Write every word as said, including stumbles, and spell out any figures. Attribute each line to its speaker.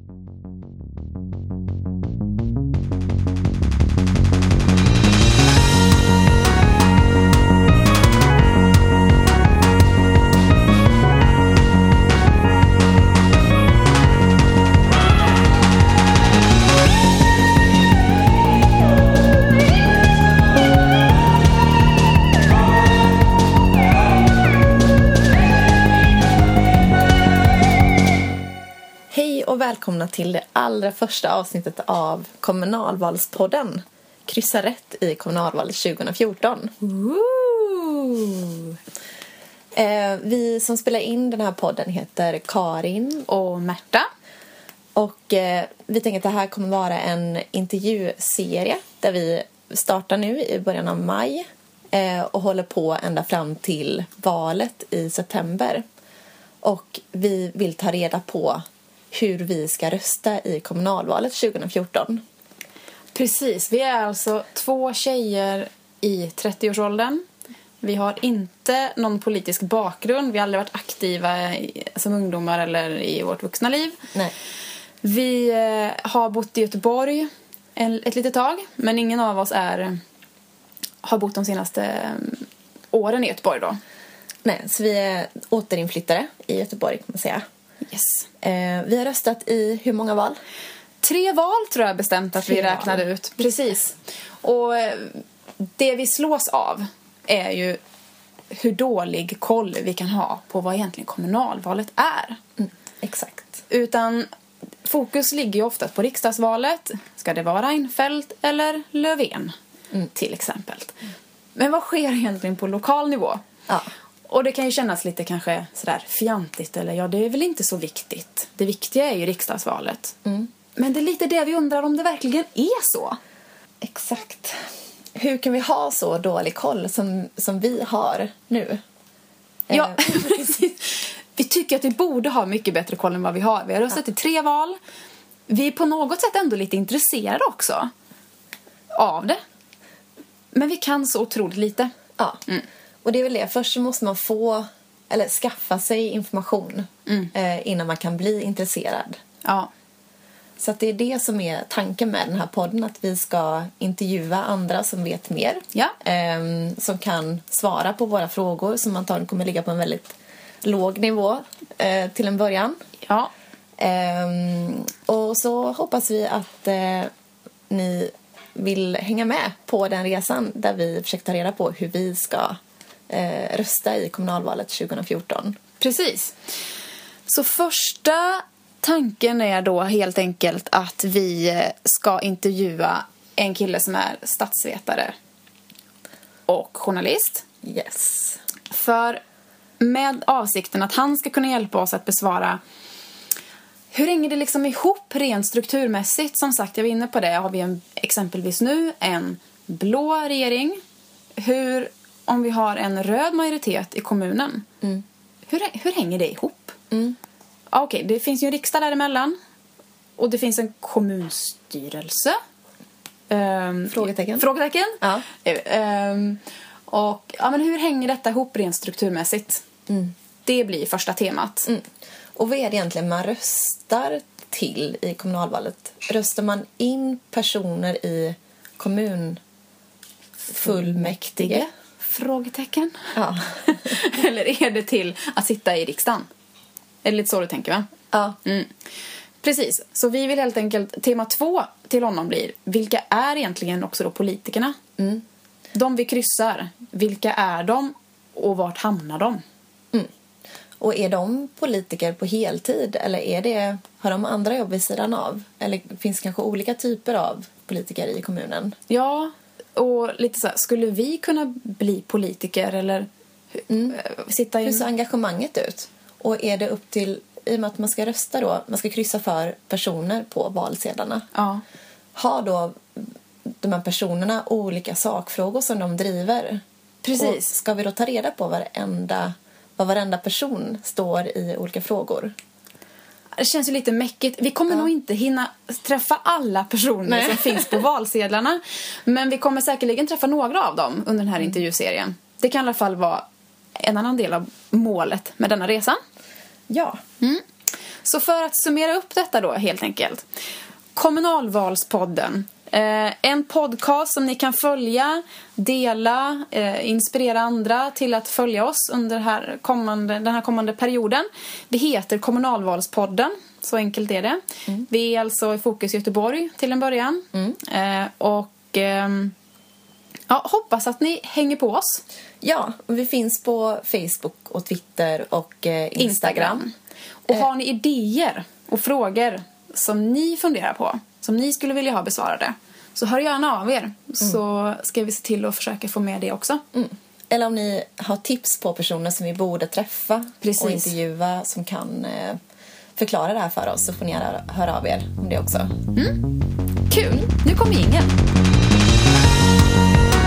Speaker 1: Och välkomna till det allra första avsnittet av Kommunalvalspodden. Kryssa rätt i kommunalvalet tjugo fjorton.
Speaker 2: Woo!
Speaker 1: Eh, vi som spelar in den här podden heter Karin
Speaker 2: och Märta.
Speaker 1: Och eh, vi tänker att det här kommer vara en intervjuserie där vi startar nu i början av maj eh, och håller på ända fram till valet i september. Och vi vill ta reda på hur vi ska rösta i kommunalvalet tjugo fjorton.
Speaker 2: Precis, vi är alltså två tjejer i trettioårsåldern. Vi har inte någon politisk bakgrund. Vi har aldrig varit aktiva som ungdomar eller i vårt vuxna liv.
Speaker 1: Nej.
Speaker 2: Vi har bott i Göteborg ett litet tag, men ingen av oss är, har bott de senaste åren i Göteborg då.
Speaker 1: Nej, så vi är återinflyttare i Göteborg kan man säga.
Speaker 2: Yes.
Speaker 1: Eh, vi har röstat i hur många val?
Speaker 2: Tre val tror jag bestämt att Tre vi räknade val. ut. Precis. Och det vi slås av är ju hur dålig koll vi kan ha på vad egentligen kommunalvalet är.
Speaker 1: Mm, exakt.
Speaker 2: Utan fokus ligger ju ofta på riksdagsvalet. Ska det vara Reinfeldt eller Löfven mm. till exempel. Mm. Men vad sker egentligen på lokal nivå?
Speaker 1: Ja.
Speaker 2: Och det kan ju kännas lite kanske sådär fjantigt eller ja, det är väl inte så viktigt. Det viktiga är ju riksdagsvalet. Mm. Men det är lite det vi undrar om det verkligen är så.
Speaker 1: Exakt. Hur kan vi ha så dålig koll som, som vi har nu?
Speaker 2: Ja, precis. Vi tycker att vi borde ha mycket bättre koll än vad vi har. Vi har röstat ja. i tre val. Vi är på något sätt ändå lite intresserade också av det. Men vi kan så otroligt lite.
Speaker 1: Ja. Mm. Och det är väl det. Först så måste man få, eller skaffa sig information mm. eh, innan man kan bli intresserad.
Speaker 2: Ja.
Speaker 1: Så att det är det som är tanken med den här podden. Att vi ska intervjua andra som vet mer.
Speaker 2: Ja.
Speaker 1: Eh, som kan svara på våra frågor. Som antagligen kommer ligga på en väldigt låg nivå eh, till en början.
Speaker 2: Ja.
Speaker 1: Eh, och så hoppas vi att eh, ni vill hänga med på den resan. Där vi försöker ta reda på hur vi ska Eh, rösta i kommunalvalet tjugo fjorton.
Speaker 2: Precis. Så första tanken är då helt enkelt att vi ska intervjua en kille som är statsvetare och journalist.
Speaker 1: Yes.
Speaker 2: För med avsikten att han ska kunna hjälpa oss att besvara hur hänger det liksom ihop rent strukturmässigt. Som sagt, jag var inne på det. Har vi en, exempelvis nu en blå regering. Hur om vi har en röd majoritet i kommunen, mm. hur, hur hänger det ihop? Mm. Okej, okay, det finns ju en riksdag däremellan. Och det finns en kommunstyrelse. Um,
Speaker 1: frågetecken.
Speaker 2: Frågetecken.
Speaker 1: Ja.
Speaker 2: Um, och ja, men hur hänger detta ihop rent strukturmässigt? Mm. Det blir första temat.
Speaker 1: Mm. Och vad är det egentligen man röstar till i kommunalvalet? Röstar man in personer i kommunfullmäktige?
Speaker 2: Frågetecken.
Speaker 1: Ja.
Speaker 2: Eller är det till att sitta i riksdagen? Är det lite så du tänker, va?
Speaker 1: Ja.
Speaker 2: Mm. Precis. Så vi vill helt enkelt, tema två till honom blir, vilka är egentligen också då politikerna? Mm. De vi kryssar, vilka är de och vart hamnar de?
Speaker 1: Mm. Och är de politiker på heltid? Eller är det, har de andra jobb vid sidan av? Eller finns kanske olika typer av politiker i kommunen?
Speaker 2: Ja, och lite så här, skulle vi kunna bli politiker eller mm. sitta i...
Speaker 1: Hur ser engagemanget ut? Och är det upp till, i och med att man ska rösta då, man ska kryssa för personer på valsedlarna.
Speaker 2: Ja.
Speaker 1: Har då de här personerna olika sakfrågor som de driver?
Speaker 2: Precis.
Speaker 1: Och ska vi då ta reda på varenda, vad varenda person står i olika frågor?
Speaker 2: Det känns ju lite mäckigt. Vi kommer ja. nog inte hinna träffa alla personer Nej. som finns på valsedlarna. Men vi kommer säkerligen träffa några av dem under den här mm. intervjuserien. Det kan i alla fall vara en annan del av målet med denna resa.
Speaker 1: Ja.
Speaker 2: Mm. Så för att summera upp detta då helt enkelt. Kommunalvalspodden. Eh, en podcast som ni kan följa, dela, eh, inspirera andra till att följa oss under här kommande, den här kommande perioden. Vi heter Kommunalvalspodden, så enkelt är det. Mm. Vi är alltså i Fokus Göteborg till en början. Mm. Eh, och eh, ja, hoppas att ni hänger på oss.
Speaker 1: Ja, vi finns på Facebook och Twitter och eh, Instagram. Instagram.
Speaker 2: Och har ni idéer och frågor som ni funderar på, som ni skulle vilja ha besvarade, så hör gärna av er. Mm. Så ska vi se till att försöka få med det också.
Speaker 1: Mm. Eller om ni har tips på personer som vi borde träffa Precis. och intervjua som kan eh, förklara det här för oss, så får ni gärna höra av er om det också.
Speaker 2: Mm. Kul! Nu kommer ingen.